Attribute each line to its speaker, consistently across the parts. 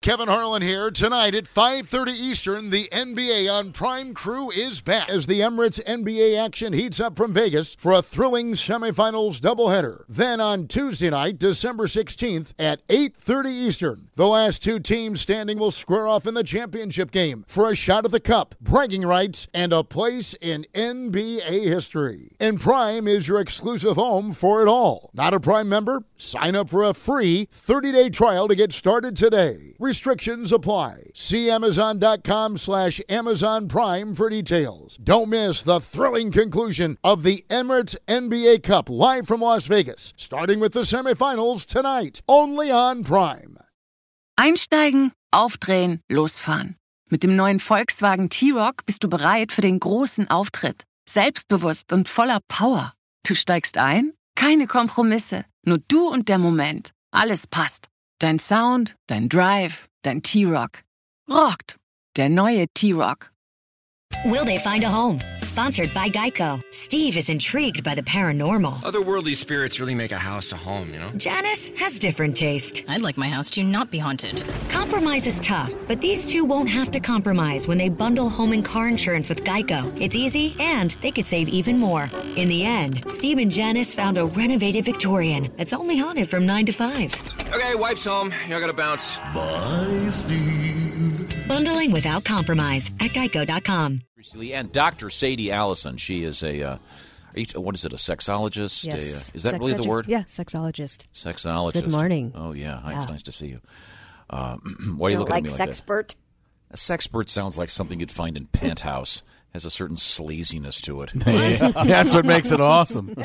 Speaker 1: Kevin Harlan here. Tonight at 5:30 Eastern, the NBA on Prime Crew is back as the Emirates NBA action heats up from Vegas for a thrilling semifinals doubleheader. Then on Tuesday night, December 16th at 8:30 Eastern, the last two teams standing will square off in the championship game for a shot at the cup, bragging rights, and a place in NBA history. And Prime is your exclusive home for it all. Not a Prime member? Sign up for a free 30-day trial to get started today. Restrictions apply. See Amazon.com/Amazon Prime for details. Don't miss the thrilling conclusion of the Emirates NBA Cup live from Las Vegas, starting with the semifinals tonight, only on Prime.
Speaker 2: Einsteigen, aufdrehen, losfahren. Mit dem neuen Volkswagen T-Roc bist du bereit für den großen Auftritt. Selbstbewusst und voller Power. Du steigst ein? Keine Kompromisse. Nur du und der Moment. Alles passt. Dein Sound, dein Drive, dein T-Roc. Rockt. Der neue T-Roc.
Speaker 3: Will they find a home? Sponsored by Geico. Steve is intrigued by the paranormal.
Speaker 4: Otherworldly spirits really make a house a home, you know?
Speaker 3: Janice has different taste.
Speaker 5: I'd like my house to not be haunted.
Speaker 3: Compromise is tough, but these two won't have to compromise when they bundle home and car insurance with Geico. It's easy, and they could save even more. In the end, Steve and Janice found a renovated Victorian that's only haunted from 9 to 5.
Speaker 4: Okay, wife's home. I gotta bounce.
Speaker 6: Bye, Steve.
Speaker 3: Bundling without compromise at geico.com.
Speaker 7: And Dr. Sadie Allison, she is what is it, a sexologist?
Speaker 8: Yes.
Speaker 7: Is that really the word?
Speaker 8: Yeah, sexologist.
Speaker 7: Sexologist.
Speaker 8: Good morning.
Speaker 7: Oh, yeah. Hi,
Speaker 8: Yeah.
Speaker 7: It's nice to see you. Why are you looking at me like that?
Speaker 9: Sexpert?
Speaker 7: A sexpert sounds like something you'd find in Penthouse. Has a certain slaziness to it.
Speaker 10: That's what makes it awesome.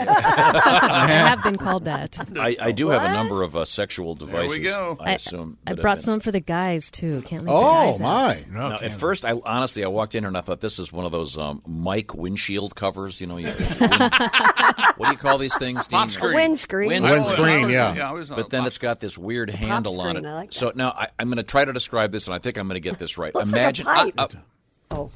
Speaker 8: I have been called that.
Speaker 7: I do have a number of sexual devices.
Speaker 10: There we go.
Speaker 7: I assume.
Speaker 8: I brought some for the guys, too. Can't leave the guys out.
Speaker 7: Now, at first, I walked in here and I thought this is one of those mic windshield covers. You know, what do you call these things?
Speaker 9: Pop screen. Windscreen.
Speaker 10: Windscreen, yeah.
Speaker 7: But then it's got this weird handle on it.
Speaker 9: I like that.
Speaker 7: So now I'm going to try to describe this, and I think I'm going to get this right.
Speaker 9: Looks
Speaker 7: Imagine.
Speaker 9: like a pipe. Oh.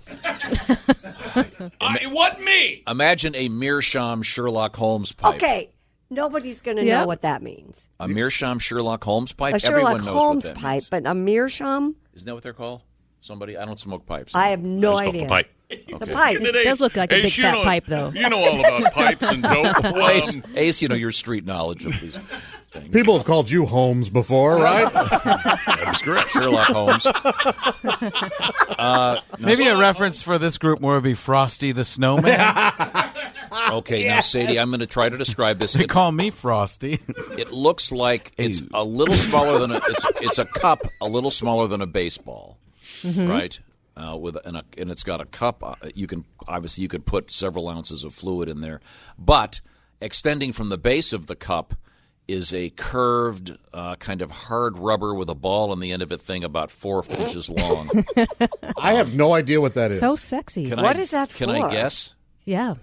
Speaker 6: What me?
Speaker 7: Imagine a Meerschaum Sherlock Holmes pipe.
Speaker 9: Okay. Nobody's going to know what that means.
Speaker 7: A Meerschaum Sherlock Holmes pipe?
Speaker 9: A Sherlock
Speaker 7: Everyone knows
Speaker 9: Holmes
Speaker 7: what that
Speaker 9: pipe,
Speaker 7: means.
Speaker 9: but a Meerschaum?
Speaker 7: Isn't that what they're called? Somebody? I don't smoke pipes.
Speaker 9: I have no idea.
Speaker 6: The pipe.
Speaker 9: The pipe.
Speaker 8: It does look like a big fat pipe, though.
Speaker 6: You know all about pipes and dope.
Speaker 7: Ace, you know your street knowledge of these things.
Speaker 10: People have called you Holmes before, right?
Speaker 6: That is correct.
Speaker 7: Sherlock Holmes.
Speaker 10: Maybe a reference for this group more would be Frosty the Snowman.
Speaker 7: Okay, now, Sadie, I'm going to try to describe this.
Speaker 10: They call me Frosty.
Speaker 7: It looks like it's a little smaller than it's a cup, a little smaller than a baseball, right? And it's got a cup. You could put several ounces of fluid in there, but extending from the base of the cup is a curved kind of hard rubber with a ball on the end of it thing about 4 inches long.
Speaker 10: I have no idea what that is.
Speaker 8: So sexy.
Speaker 9: What is that for?
Speaker 7: Can I guess?
Speaker 8: Yeah.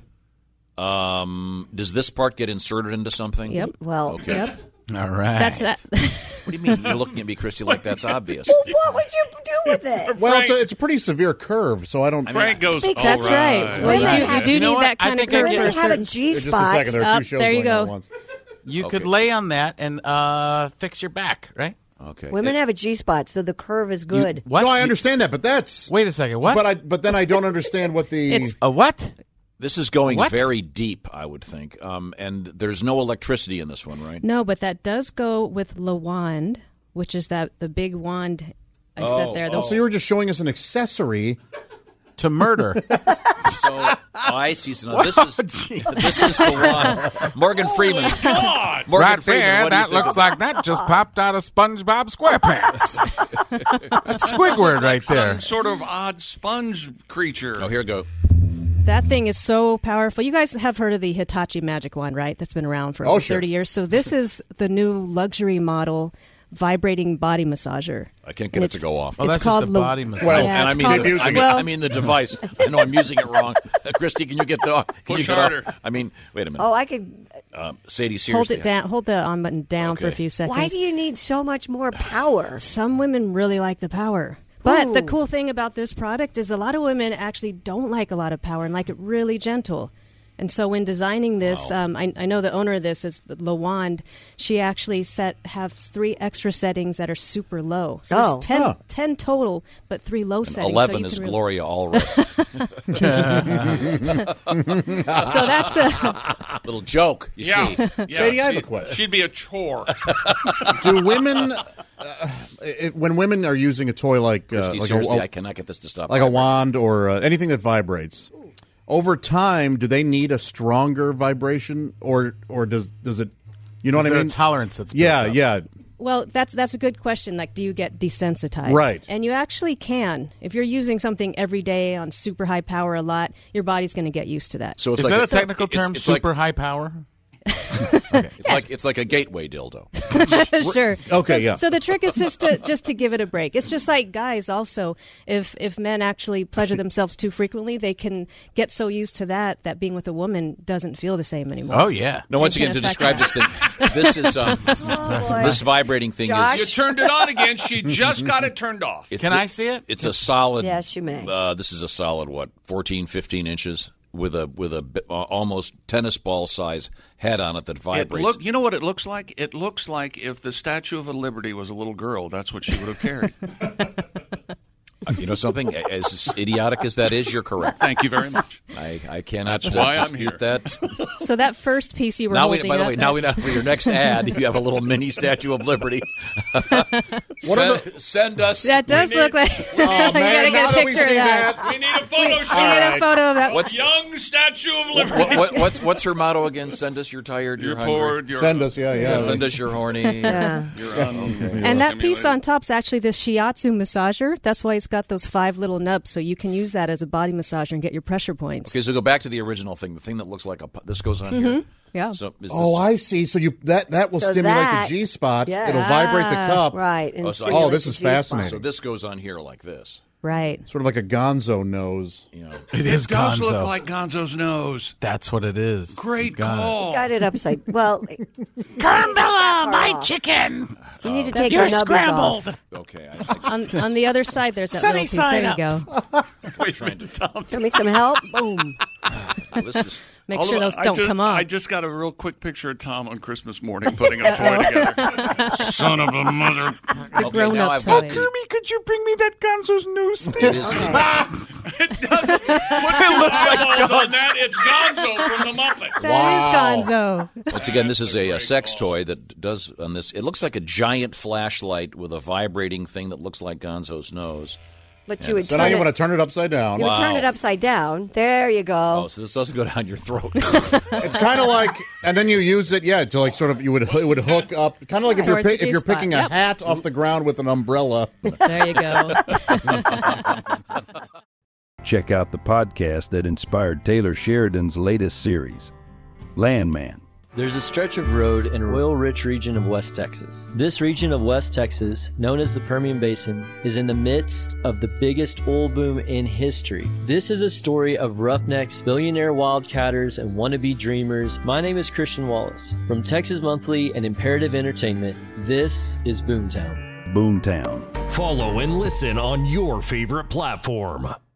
Speaker 7: Does this part get inserted into something?
Speaker 8: Yep.
Speaker 9: Well,
Speaker 7: Okay.
Speaker 8: Yep.
Speaker 10: All right.
Speaker 8: That's that.
Speaker 7: What do you mean? You're looking at me, Christy, like that's obvious.
Speaker 9: Well, what would you do with it?
Speaker 10: Well, it's a pretty severe curve, so I don't.
Speaker 6: Frank goes, all
Speaker 8: That's right. Well, you do need that kind of curve for a
Speaker 9: Women have a
Speaker 8: certain.
Speaker 9: G-spot.
Speaker 10: Just a second, there are two
Speaker 8: Up,
Speaker 10: shows
Speaker 8: there you
Speaker 10: going on
Speaker 8: go.
Speaker 10: at once.
Speaker 11: You
Speaker 7: Okay.
Speaker 11: could lay on that and fix your back, right?
Speaker 7: Okay.
Speaker 9: Women have a G-spot, so the curve is good.
Speaker 11: What?
Speaker 10: No, I understand that, but that's.
Speaker 11: Wait a second. What?
Speaker 10: But then I don't understand what the.
Speaker 8: It's
Speaker 11: A what?
Speaker 7: This is going
Speaker 11: What?
Speaker 7: very deep, I would think. And there's no electricity in this one, right?
Speaker 8: No, but that does go with Le Wand, which is the big wand I set there.
Speaker 10: So you were just showing us an accessory
Speaker 11: To murder.
Speaker 7: So I see. So now this is the one. Morgan Freeman.
Speaker 6: God!
Speaker 7: Morgan
Speaker 11: Right
Speaker 7: Freeman,
Speaker 11: there,
Speaker 7: what do you
Speaker 11: that
Speaker 7: think
Speaker 11: looks
Speaker 7: of-
Speaker 11: like that just popped out of SpongeBob SquarePants. That's Squidward right there.
Speaker 6: Some sort of odd sponge creature.
Speaker 7: Oh, here we go.
Speaker 8: That thing is so powerful. You guys have heard of the Hitachi Magic Wand, right? That's been around for over 30 years. So this is the new luxury model vibrating body massager.
Speaker 7: I can't get it to go off.
Speaker 11: Oh, that's just the body massage.
Speaker 10: Well,
Speaker 8: Yeah,
Speaker 7: and I
Speaker 8: it's
Speaker 7: mean,
Speaker 8: called-
Speaker 7: I mean the device. I know I'm using it wrong. Christy, can you get the? Can
Speaker 6: Push
Speaker 7: you get
Speaker 6: harder.
Speaker 7: off? I mean, wait a minute.
Speaker 9: Oh, I could.
Speaker 7: Sadie, seriously.
Speaker 8: Hold it down. Hold the on button down for a
Speaker 7: Okay.
Speaker 8: few seconds.
Speaker 9: Why do you need so much more power?
Speaker 8: Some women really like the power. But the
Speaker 9: Ooh.
Speaker 8: cool thing about this product is a lot of women actually don't like a lot of power and like it really gentle. And so when designing this, I know the owner of this is LaWand. She actually has 3 extra settings that are super low. So there's 10 total, but 3 low settings.
Speaker 7: 11 is Gloria Allred.
Speaker 8: So that's the
Speaker 7: little joke, you see.
Speaker 12: Sadie, I have a question.
Speaker 6: She'd be a chore.
Speaker 12: Do women, when women are using a toy like
Speaker 7: seriously, I cannot get this to stop.
Speaker 12: Like a wand or anything that vibrates, over time, do they need a stronger vibration, or does it? You know what I mean?
Speaker 10: Tolerance that's built up?
Speaker 8: Well, that's a good question. Like, do you get desensitized?
Speaker 12: Right.
Speaker 8: And you actually can. If you're using something every day on super high power a lot, your body's going to get used to that.
Speaker 7: So
Speaker 10: is that a technical term? Super high power.
Speaker 7: It's like a gateway dildo.
Speaker 8: Sure.
Speaker 12: Okay.
Speaker 8: So the trick is just to give it a break. It's just like guys also. If men actually pleasure themselves too frequently, they can get so used to that being with a woman doesn't feel the same anymore.
Speaker 10: Oh yeah.
Speaker 7: No, once again, to describe this thing, this is this vibrating thing
Speaker 6: You
Speaker 7: is.
Speaker 6: turned it on again. She just got it turned off.
Speaker 10: Can I see it?
Speaker 7: It's a solid.
Speaker 9: Yes, you may.
Speaker 7: This is a solid 14, 15 inches. With a almost tennis ball size head on it that vibrates.
Speaker 6: You know what it looks like? It looks like if the Statue of Liberty was a little girl, that's what she would have carried.
Speaker 7: You know something? As idiotic as that is, you're correct.
Speaker 6: Thank you very much.
Speaker 7: I cannot
Speaker 6: That's why I'm
Speaker 7: dispute
Speaker 6: here.
Speaker 7: that.
Speaker 8: So that first piece you were holding
Speaker 7: by the
Speaker 8: up,
Speaker 7: way, now we know for your next ad, you have a little mini Statue of Liberty. Send us.
Speaker 8: That does look like.
Speaker 12: Oh,
Speaker 8: you gotta
Speaker 12: man,
Speaker 8: get a picture of that.
Speaker 6: We need a photo shoot.
Speaker 8: We need a photo of that.
Speaker 7: What's
Speaker 6: young Statue of Liberty?
Speaker 7: What's her motto again? Send us you're tired, you're hungry.
Speaker 6: Bored,
Speaker 12: Send us, yeah.
Speaker 7: Send us you're horny.
Speaker 9: Yeah.
Speaker 6: You're
Speaker 8: And that piece on top's actually the shiatsu massager. That's why it's got those 5 little nubs, so you can use that as a body massager and get your pressure points.
Speaker 7: Okay, so go back to the original thing, the thing that looks like this goes on here.
Speaker 8: Yeah.
Speaker 7: So
Speaker 12: I see. So that will stimulate the G spot.
Speaker 9: Yeah.
Speaker 12: It'll vibrate the cup.
Speaker 9: Right. and
Speaker 7: so
Speaker 9: stimulate
Speaker 12: this
Speaker 9: the
Speaker 12: is
Speaker 9: G-spot.
Speaker 12: fascinating.
Speaker 7: So this goes on here like this.
Speaker 8: Right.
Speaker 12: Sort of like a Gonzo nose.
Speaker 7: You know,
Speaker 10: It is
Speaker 6: does
Speaker 10: Gonzo.
Speaker 6: look like Gonzo's nose.
Speaker 10: That's what it is.
Speaker 6: Great
Speaker 10: You got it.
Speaker 6: call.
Speaker 9: Got it upside. Well,
Speaker 13: Carmela, my chicken.
Speaker 9: you need to take
Speaker 13: You're
Speaker 9: the nubbies
Speaker 13: scrambled.
Speaker 9: off.
Speaker 7: okay.
Speaker 8: On the other side, there's that
Speaker 13: Sunny
Speaker 8: little piece.
Speaker 13: side
Speaker 8: There you go.
Speaker 6: Wait a minute, Tom.
Speaker 9: Show me some help. Boom.
Speaker 7: This is
Speaker 8: Make sure those don't come off.
Speaker 6: I just got a real quick picture of Tom on Christmas morning putting a toy together. Son of a mother.
Speaker 8: The grown-up toy.
Speaker 10: Kirby, could you bring me that Gonzo's nose thing?
Speaker 7: it is
Speaker 6: It doesn't. It looks like on that. It's Gonzo from the Muppets.
Speaker 8: That is Gonzo.
Speaker 7: once again, this is a sex toy that does on this. It looks like a giant flashlight with a vibrating thing that looks like Gonzo's nose.
Speaker 9: But you would
Speaker 12: So
Speaker 9: turn
Speaker 12: now you
Speaker 9: it.
Speaker 12: want to turn it upside down.
Speaker 9: You would turn it upside down. There you go.
Speaker 7: Oh, so this doesn't go down your throat.
Speaker 12: It's kind of like, and then you use it, to like sort of it would hook up, kind of like if
Speaker 8: Towards the
Speaker 12: you're
Speaker 8: G-spot.
Speaker 12: picking a
Speaker 8: Yep.
Speaker 12: hat off the ground with an umbrella.
Speaker 8: There you go.
Speaker 14: Check out the podcast that inspired Taylor Sheridan's latest series, Landman.
Speaker 15: There's a stretch of road in a oil-rich region of West Texas. This region of West Texas, known as the Permian Basin, is in the midst of the biggest oil boom in history. This is a story of roughnecks, billionaire wildcatters, and wannabe dreamers. My name is Christian Wallace. From Texas Monthly and Imperative Entertainment, this is Boomtown.
Speaker 14: Boomtown.
Speaker 16: Follow and listen on your favorite platform.